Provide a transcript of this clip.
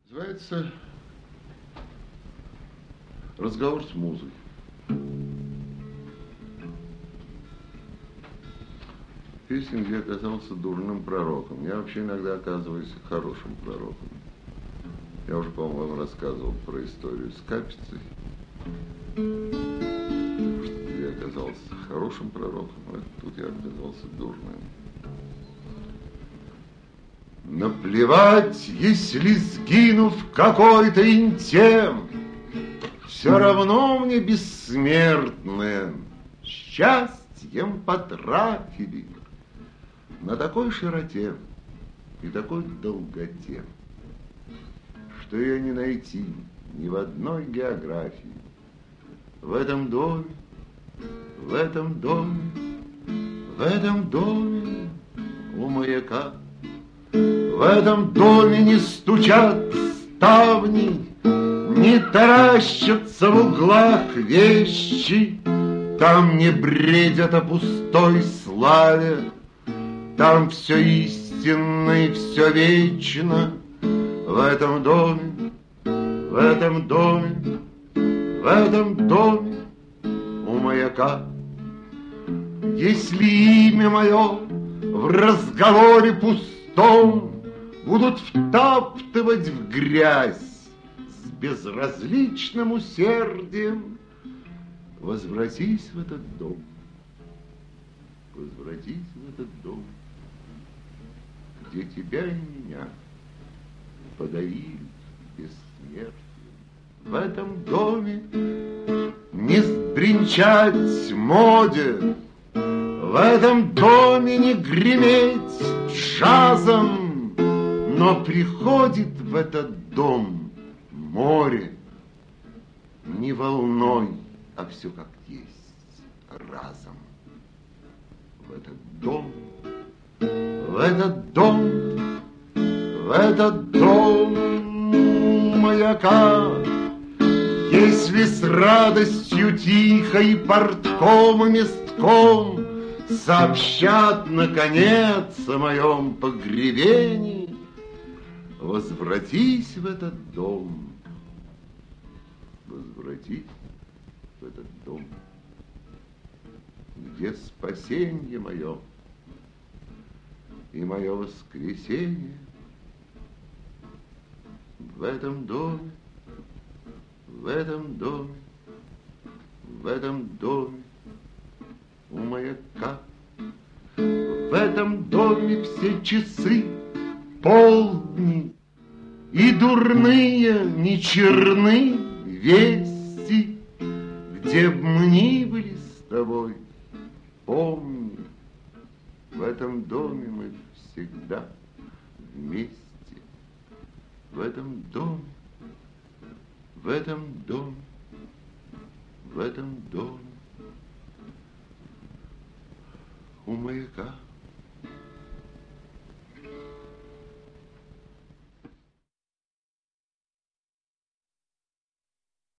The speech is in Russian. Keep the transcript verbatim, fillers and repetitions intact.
Называется «Разговор с музой». Песня, где оказался дурным пророком. Я вообще иногда оказываюсь хорошим пророком. Я уже, по-моему, рассказывал про историю с Капицей. Я оказался хорошим пророком, а тут я оказался дурным. Наплевать, если сгину в какой-то интем, все равно мне бессмертное счастьем потрафили на такой широте и такой долготе, что ее не найти ни в одной географии. В этом доме, в этом доме, в этом доме у маяка, в этом доме не стучат ставни, не таращатся в углах вещи, там не бредят о пустой славе, там все истинно и все вечно. В этом доме, в этом доме, в этом доме у маяка. Если имя мое в разговоре пустом будут втаптывать в грязь с безразличным усердием, возвратись в этот дом, возвратись в этот дом, где тебя и меня подарили бессмертие. В этом доме не сбринчать моде, в этом доме не греметь джазом, но приходит в этот дом море не волной, а все как есть, разом. В этот дом, в этот дом, в этот дом маяка, если с радостью тихой портком и местком сообщат, наконец, о моем погребении, возвратись в этот дом, возвратись в этот дом, где спасенье мое и мое воскресенье. В этом доме, в этом доме, в этом доме у маяка, в этом доме все часы полдни, и дурные, не черны вести, где б мы ни были с тобой, помни, в этом доме мы всегда вместе. В этом доме, в этом доме, в этом доме у маяка.